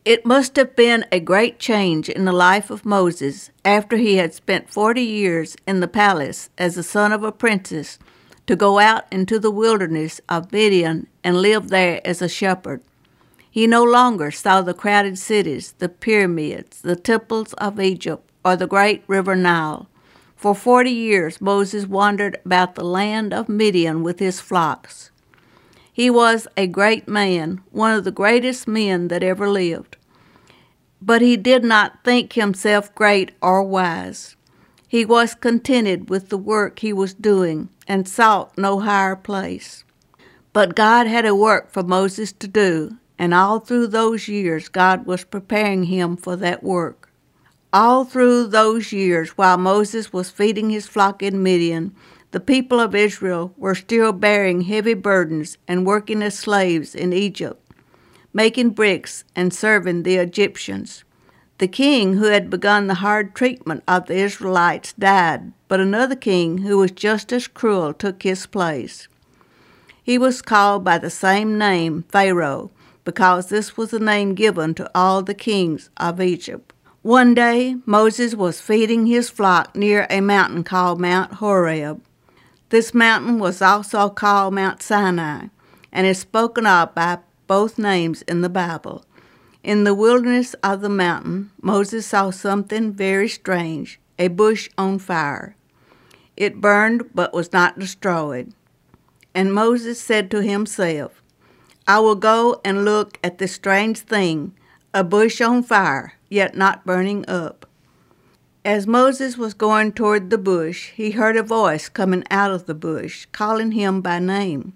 It must have been a great change in the life of Moses after he had spent 40 years in the palace as the son of a princess to go out into the wilderness of Midian and live there as a shepherd. He no longer saw the crowded cities, the pyramids, the temples of Egypt, or the great river Nile. For 40 years Moses wandered about the land of Midian with his flocks. He was a great man, one of the greatest men that ever lived. But he did not think himself great or wise. He was contented with the work he was doing and sought no higher place. But God had a work for Moses to do, and all through those years God was preparing him for that work. All through those years while Moses was feeding his flock in Midian, the people of Israel were still bearing heavy burdens and working as slaves in Egypt, making bricks and serving the Egyptians. The king who had begun the hard treatment of the Israelites died, but another king who was just as cruel took his place. He was called by the same name, Pharaoh, because this was the name given to all the kings of Egypt. One day, Moses was feeding his flock near a mountain called Mount Horeb. This mountain was also called Mount Sinai, and is spoken of by both names in the Bible. In the wilderness of the mountain, Moses saw something very strange, a bush on fire. It burned but was not destroyed. And Moses said to himself, I will go and look at this strange thing, a bush on fire, yet not burning up. As Moses was going toward the bush, he heard a voice coming out of the bush, calling him by name.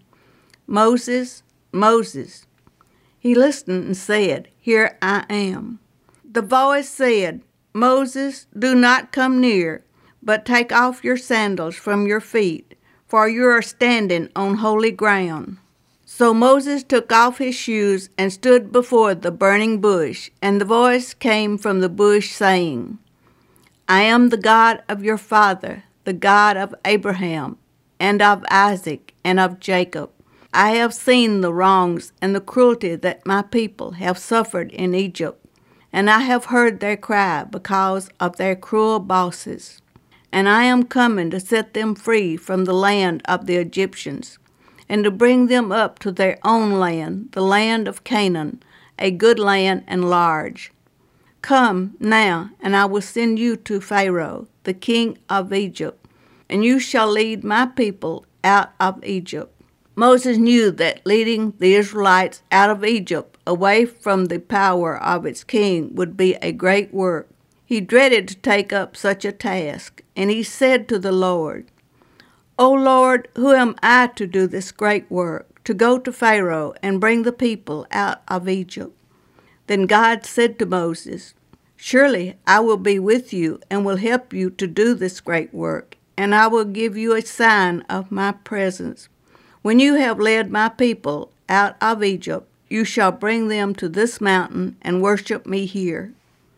Moses, Moses. He listened and said, Here I am. The voice said, Moses, do not come near, but take off your sandals from your feet, for you are standing on holy ground. So Moses took off his shoes and stood before the burning bush, and the voice came from the bush saying, I am the God of your father, the God of Abraham, and of Isaac, and of Jacob. I have seen the wrongs and the cruelty that my people have suffered in Egypt, and I have heard their cry because of their cruel bosses. And I am coming to set them free from the land of the Egyptians, and to bring them up to their own land, the land of Canaan, a good land and large. Come now, and I will send you to Pharaoh, the king of Egypt, and you shall lead my people out of Egypt. Moses knew that leading the Israelites out of Egypt, away from the power of its king, would be a great work. He dreaded to take up such a task, and he said to the Lord, O Lord, who am I to do this great work, to go to Pharaoh and bring the people out of Egypt? Then God said to Moses, Surely I will be with you and will help you to do this great work, and I will give you a sign of my presence. When you have led my people out of Egypt, you shall bring them to this mountain and worship me here.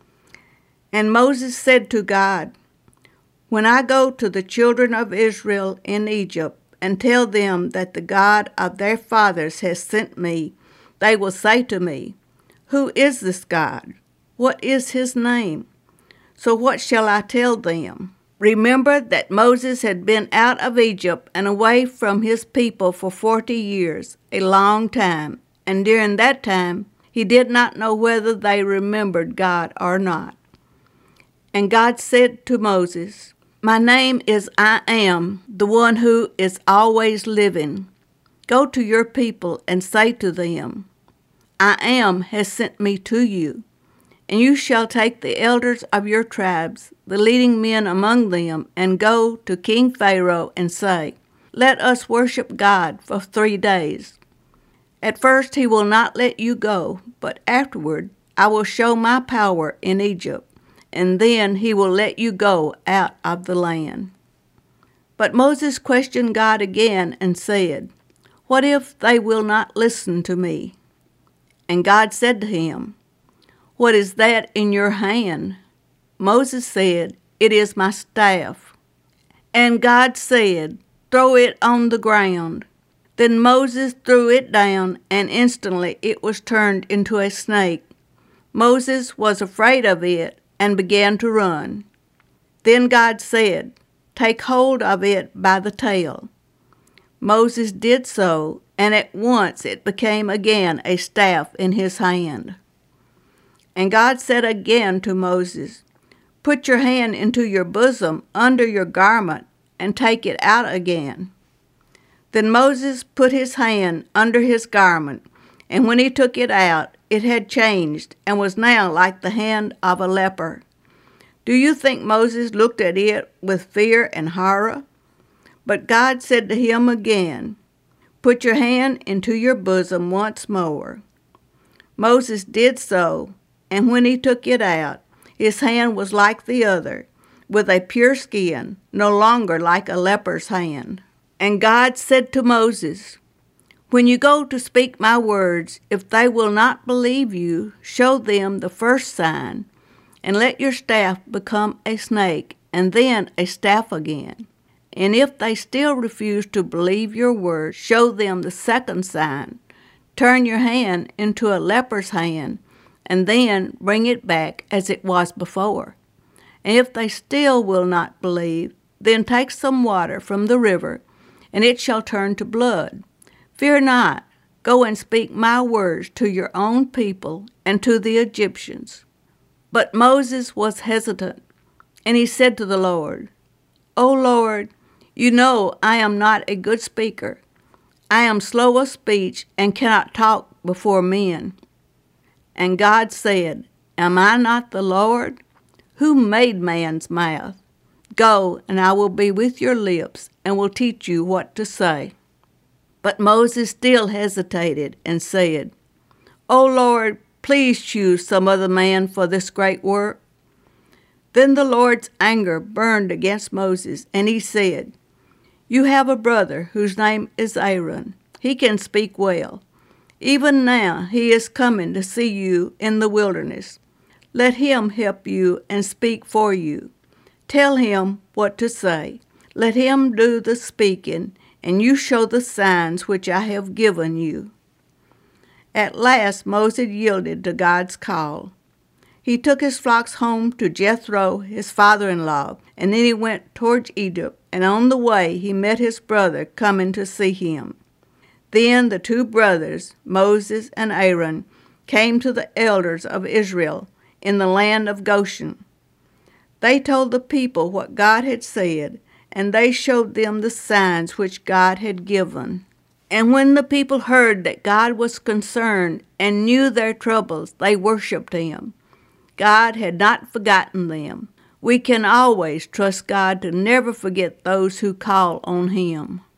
And Moses said to God, When I go to the children of Israel in Egypt and tell them that the God of their fathers has sent me, they will say to me, Who is this God? What is his name? So what shall I tell them? Remember that Moses had been out of Egypt and away from his people for 40 years, a long time, and during that time he did not know whether they remembered God or not. And God said to Moses, My name is I Am, the one who is always living. Go to your people and say to them, I Am has sent me to you. And you shall take the elders of your tribes, the leading men among them, and go to King Pharaoh and say, Let us worship God for 3 days. At first he will not let you go, but afterward I will show my power in Egypt, and then he will let you go out of the land. But Moses questioned God again and said, What if they will not listen to me? And God said to him, What is that in your hand? Moses said, It is my staff. And God said, Throw it on the ground. Then Moses threw it down, and instantly it was turned into a snake. Moses was afraid of it and began to run. Then God said, "Take hold of it by the tail." Moses did so, and at once it became again a staff in his hand. And God said again to Moses, "Put your hand into your bosom under your garment and take it out again." Then Moses put his hand under his garment, and when he took it out, it had changed and was now like the hand of a leper. Do you think Moses looked at it with fear and horror? But God said to him again, "Put your hand into your bosom once more." Moses did so, and when he took it out, his hand was like the other, with a pure skin, no longer like a leper's hand. And God said to Moses, "When you go to speak my words, if they will not believe you, show them the first sign, and let your staff become a snake, and then a staff again. And if they still refuse to believe your word, show them the second sign. Turn your hand into a leper's hand, and then bring it back as it was before. And if they still will not believe, then take some water from the river, and it shall turn to blood. Fear not, go and speak my words to your own people and to the Egyptians." But Moses was hesitant, and he said to the Lord, "O Lord, you know I am not a good speaker. I am slow of speech and cannot talk before men." And God said, "Am I not the Lord? Who made man's mouth? Go, and I will be with your lips and will teach you what to say." But Moses still hesitated and said, "O Lord, please choose some other man for this great work." Then the Lord's anger burned against Moses, and he said, "You have a brother whose name is Aaron. He can speak well. Even now he is coming to see you in the wilderness. Let him help you and speak for you. Tell him what to say. Let him do the speaking, and you show the signs which I have given you." At last Moses yielded to God's call. He took his flocks home to Jethro, his father-in-law, and then he went towards Egypt, and on the way he met his brother coming to see him. Then the two brothers, Moses and Aaron, came to the elders of Israel in the land of Goshen. They told the people what God had said, and they showed them the signs which God had given. And when the people heard that God was concerned and knew their troubles, they worshipped him. God had not forgotten them. We can always trust God to never forget those who call on him.